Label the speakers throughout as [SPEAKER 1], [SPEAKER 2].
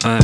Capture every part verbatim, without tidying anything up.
[SPEAKER 1] Ай.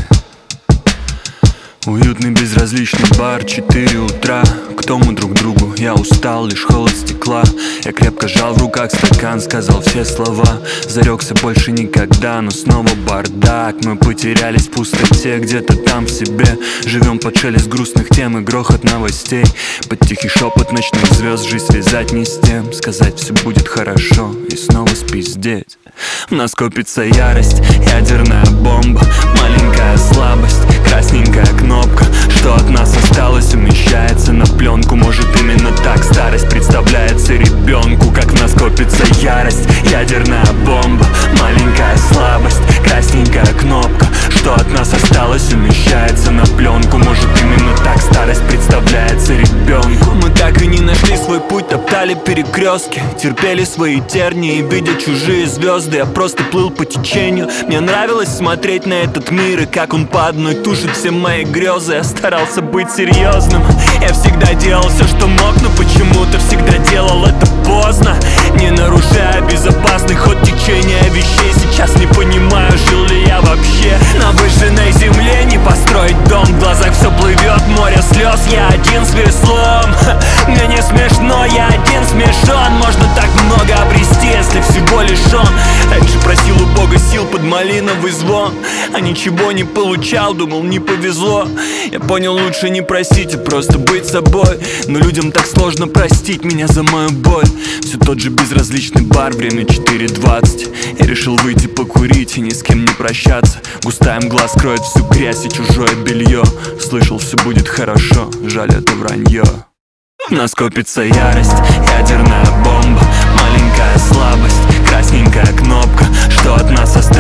[SPEAKER 1] Уютный безразличный бар, четыре утра. К тому друг другу, я устал, лишь холод стекла. Я крепко сжал в руках стакан, сказал все слова. Зарекся больше никогда, но снова бардак. Мы потерялись в пустоте, где-то там в себе. Живем под шелест грустных тем и грохот новостей. Под тихий шепот ночных звезд жизнь связать не с тем. Сказать все будет хорошо и снова спиздеть. В нас копится ярость, ядерная бомба. Маленькая слабость, красненькая кнопка. Что от нас осталось, умещается на пленку. Может именно так старость представляется ребенку. Как в нас копится ярость, ядерная бомба. Маленькая слабость, красненькая кнопка. Что от нас осталось, умещается на пленку. Может именно так старость представляется ребенку. Мы так и не нашли свой путь, топтали перекрестки, терпели свои тернии, видя чужие звезды. Я просто плыл по течению. Мне нравилось смотреть на этот мир и как он по одной тушит все мои грезы. Я старался быть серьезным. Я всегда делал все, что мог, но почему-то всегда делал это поздно, не нарушая безопасный ход течения вещей. Сейчас не понимаю, жил ли я вообще на выжженной земле. Не построить дом, в глазах все плывет, море слез. Я один с веслом. Мне не смешно, я один смешон. Можно так много обрести, если всего лишь он. Раньше просил у Бога сил под малиновый звон, а ничего не получал, думал не повезло. Я понял, лучше не просить, а просто быть собой. Но людям так сложно простить меня за мою боль. Все тот же безразличный бар, время четыре двадцать. Я решил выйти покурить и ни с кем не прощаться. Густая мгла скроет всю грязь и чужое белье. Слышал, все будет хорошо, жаль, это вранье. В нас копится ярость, ядерная бомба. Маленькая слабость, красненькая кнопка. Что от нас осталось?